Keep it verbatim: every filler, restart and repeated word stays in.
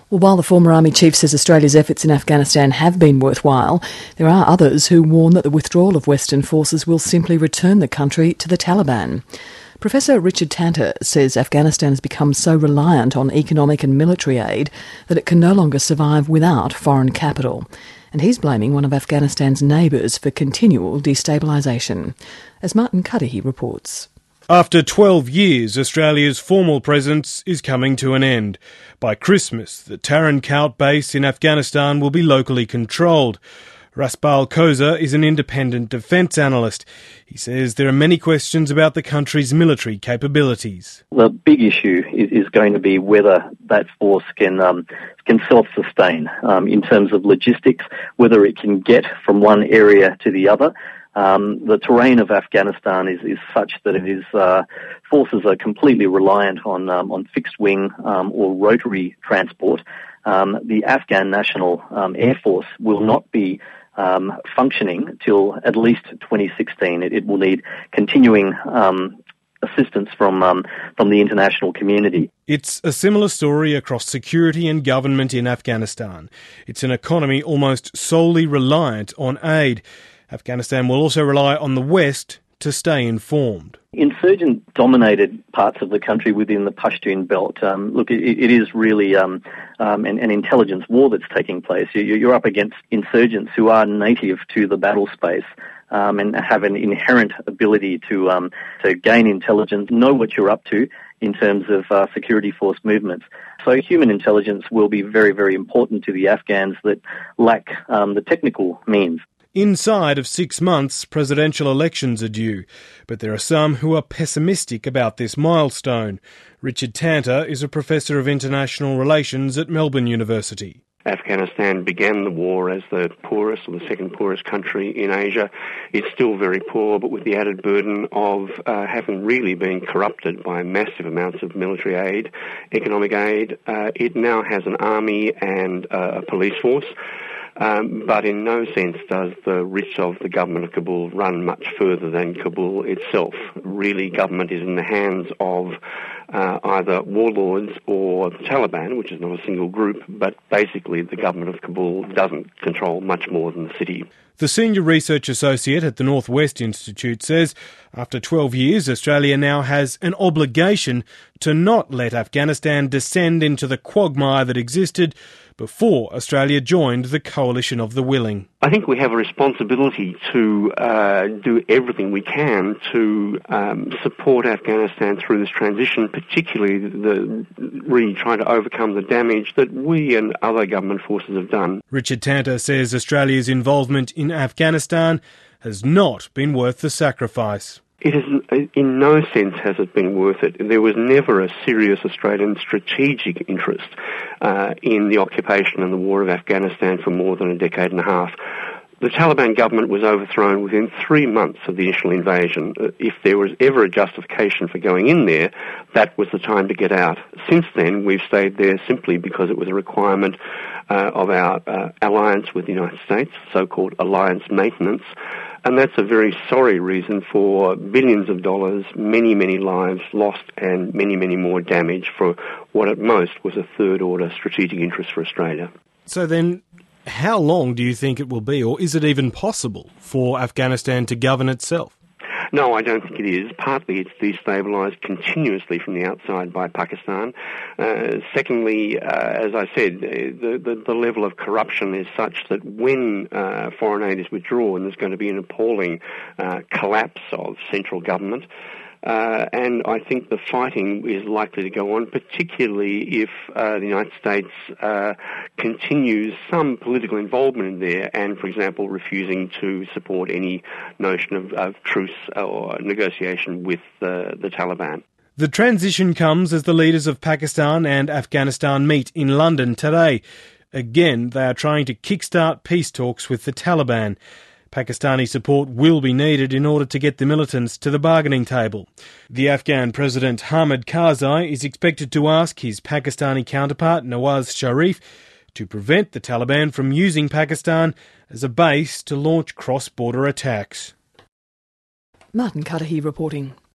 Well, while the former Army chief says Australia's efforts in Afghanistan have been worthwhile, there are others who warn that the withdrawal of Western forces will simply return the country to the Taliban. Professor Richard Tanter says Afghanistan has become so reliant on economic and military aid that it can no longer survive without foreign capital. And he's blaming one of Afghanistan's neighbours for continual destabilisation. As Martin Cudahy reports. After twelve years, Australia's formal presence is coming to an end. By Christmas, the Tarin Kowt base in Afghanistan will be locally controlled. Raspal Koza is an independent defence analyst. He says there are many questions about the country's military capabilities. The big issue is, is going to be whether that force can um, can self-sustain um, in terms of logistics, whether it can get from one area to the other. Um, the terrain of Afghanistan is, is such that it is uh, forces are completely reliant on um, on fixed wing um, or rotary transport. Um, the Afghan National um, Air Force will not be um, functioning till at least twenty sixteen. It, it will need continuing um, assistance from um, from the international community. It's a similar story across security and government in Afghanistan. It's an economy almost solely reliant on aid. Afghanistan will also rely on the West to stay informed. Insurgent-dominated parts of the country within the Pashtun belt, um, look, it, it is really um, um, an, an intelligence war that's taking place. You, you're up against insurgents who are native to the battle space um, and have an inherent ability to um, to gain intelligence, know what you're up to in terms of uh, security force movements. So human intelligence will be very, very important to the Afghans that lack um, the technical means. Inside of six months, presidential elections are due, but there are some who are pessimistic about this milestone. Richard Tanter is a professor of international relations at Melbourne University. Afghanistan began the war as the poorest or the second poorest country in Asia. It's still very poor, but with the added burden of uh, having really been corrupted by massive amounts of military aid, economic aid, uh, it now has an army and uh, a police force. Um, but in no sense does the reach of the government of Kabul run much further than Kabul itself. Really, government is in the hands of uh, either warlords or the Taliban, which is not a single group, but basically the government of Kabul doesn't control much more than the city. The senior research associate at the Northwest Institute says after twelve years, Australia now has an obligation to not let Afghanistan descend into the quagmire that existed before Australia joined the coalition of the willing. I think we have a responsibility to uh, do everything we can to um, support Afghanistan through this transition, particularly the, really trying to overcome the damage that we and other government forces have done. Richard Tanter says Australia's involvement in Afghanistan has not been worth the sacrifice. It is, in no sense has it been worth it. There was never a serious Australian strategic interest uh, in the occupation and the war of Afghanistan for more than a decade and a half. The Taliban government was overthrown within three months of the initial invasion. If there was ever a justification for going in there, that was the time to get out. Since then, we've stayed there simply because it was a requirement uh, of our uh, alliance with the United States, so-called alliance maintenance. And that's a very sorry reason for billions of dollars, many, many lives lost, and many, many more damage for what at most was a third-order strategic interest for Australia. So then, how long do you think it will be, or is it even possible for Afghanistan to govern itself? No, I don't think it is. Partly it's destabilised continuously from the outside by Pakistan. Uh, secondly, uh, as I said, the, the, the level of corruption is such that when uh, foreign aid is withdrawn, there's going to be an appalling uh, collapse of central government. Uh, and I think the fighting is likely to go on, particularly if uh, the United States uh, continues some political involvement in there and, for example, refusing to support any notion of, of truce or negotiation with uh, the Taliban. The transition comes as the leaders of Pakistan and Afghanistan meet in London today. Again, they are trying to kickstart peace talks with the Taliban. Pakistani support will be needed in order to get the militants to the bargaining table. The Afghan President Hamid Karzai is expected to ask his Pakistani counterpart Nawaz Sharif to prevent the Taliban from using Pakistan as a base to launch cross-border attacks. Martin Cudahy reporting.